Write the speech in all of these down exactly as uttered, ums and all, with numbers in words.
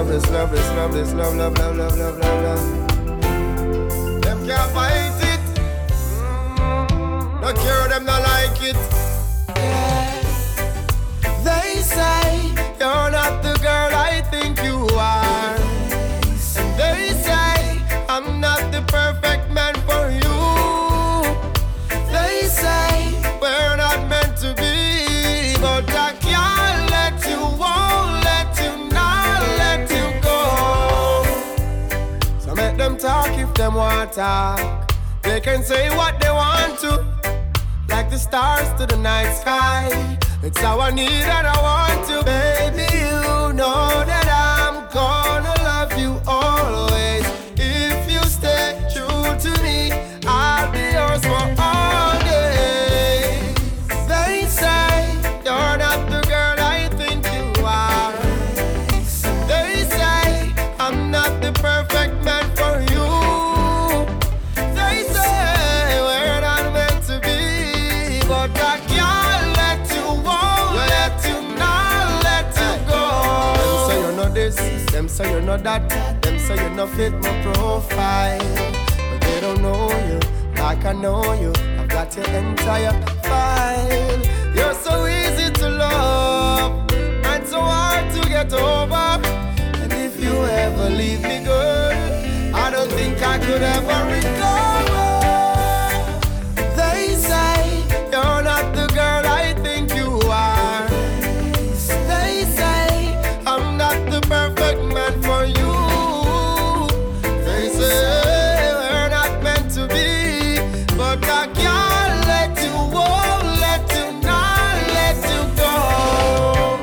love, this love, this love, this love, love, love, love, love, love, love. Them can't fight it. Mm. No care, them not like it. Yeah. They say you're not the girl I think you are. And they say I'm not the perfect man for you. They say we're not meant to be, but I can't let you, won't let you, not let you go. So make them talk if them want talk. They can say what they want to, like the stars to the night sky. It's how I need and I want to. Baby, you know that I'm gonna love you always. If you stay true to me, I'll be yours for all days. They say you're not the girl I think you are. They say I'm not the perfect man for you. They say we're not meant to be, but I can't let you, won't let you, not let you go. Them say you're not this, them say you're not that, them say you're not fit my profile. But they don't know you like I know you. I've got your entire file. You're so easy to love and so hard to get over. And if you ever leave me, girl, I don't think I could ever recover. They say you're not the girl I think you are. They say I'm not the perfect man for you. They say we're not meant to be, but I can't let you, won't let you, not let you go.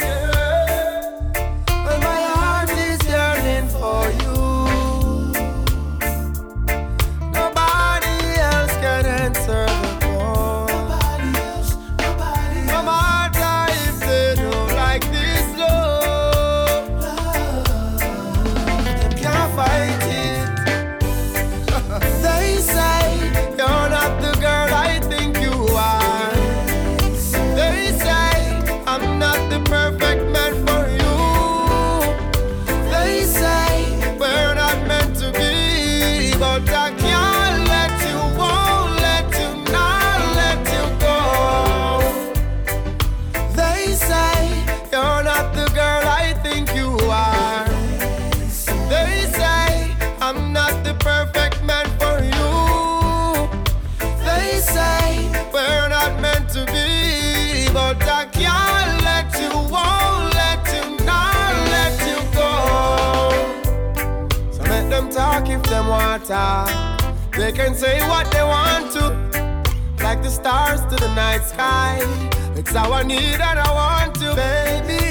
Yeah. And my heart is yearning for you. Nobody else can answer the call. Nobody else, nobody else. No matter if they don't like this love, love. They can't fight it. They say you're not the girl I think you are. They say I'm not the perfect man for you. They say we're not meant to be, but I can't let you, won't let you, not let you go. They say you're not the girl I think you are. They say I'm not the perfect man for you. They say we're not meant to be, but I can't let you, won't let you, not let you go. So make them talk if them want talk. They can say what they want to, like the stars to the night sky. It's how I need and I want to. Baby,